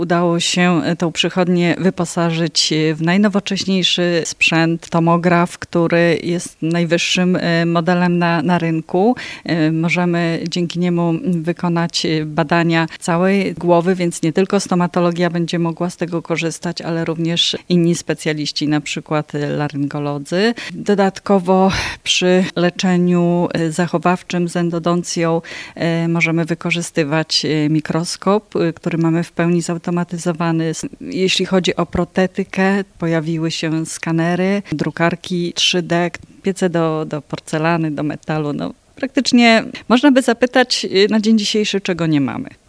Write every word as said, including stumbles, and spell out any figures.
Udało się tą przychodnię wyposażyć w najnowocześniejszy sprzęt, tomograf, który jest najwyższym modelem na, na rynku. Możemy dzięki niemu wykonać badania całej głowy, więc nie tylko stomatologia będzie mogła z tego korzystać, ale również inni specjaliści, na przykład laryngolodzy. Dodatkowo przy leczeniu zachowawczym z endodoncją możemy wykorzystywać mikroskop, który mamy w pełni zautomatyzowany. Jeśli chodzi o protetykę, pojawiły się skanery, drukarki trzy D, piece do, do porcelany, do metalu. No, praktycznie można by zapytać na dzień dzisiejszy, czego nie mamy.